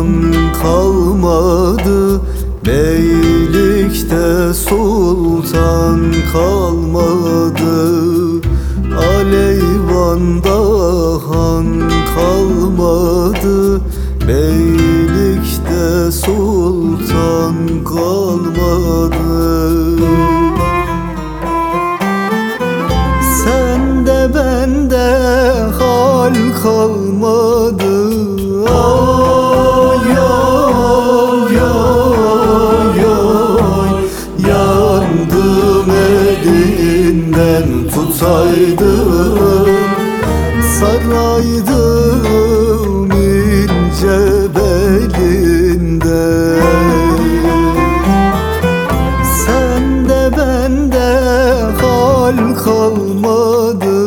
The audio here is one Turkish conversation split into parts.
kalmadı, beylikte sultan kalmadı. Aleyvan'da han kalmadı, beylikte sultan kalmadı. Sende bende hal kalmadı. Ay ay ay ay, yandım elinden tutaydım, saraydım ince belinde. Sende bende hal kalmadı.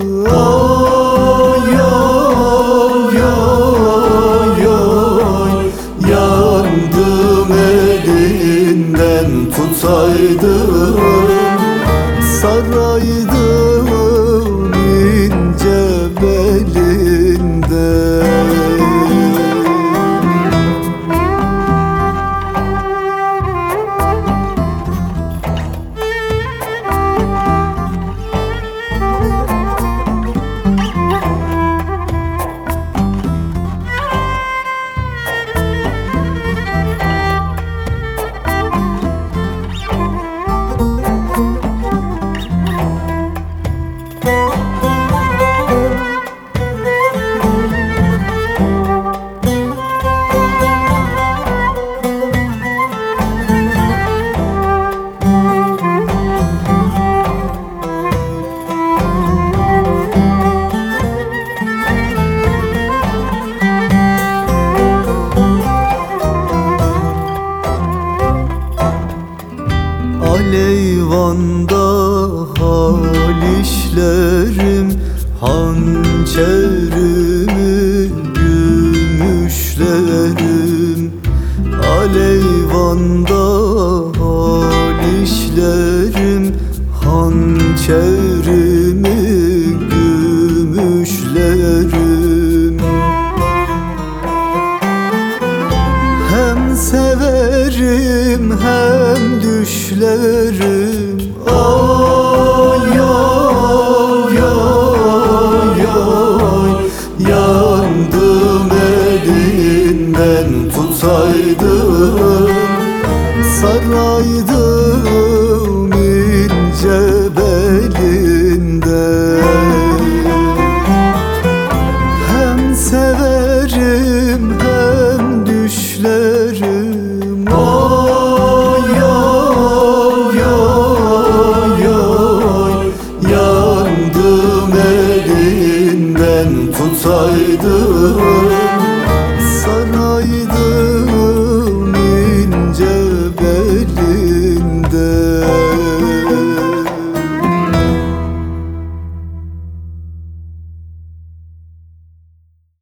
Ay ay ay ay, yandım elinden tutaydım, saraydım ince belinde. Aleyvan'da hal işlerim, hançerimi gümüşlerim. Aleyvan'da hal işlerim, hançerimi gümüşlerim. Hem severim hem düşlerim. Ay ay ay ay, yandım elinden tutaydım, saraydım ince belinde. Hem severim hem düşlerim. Ay ay ay ay, yandım elinden tutaydım, saraydım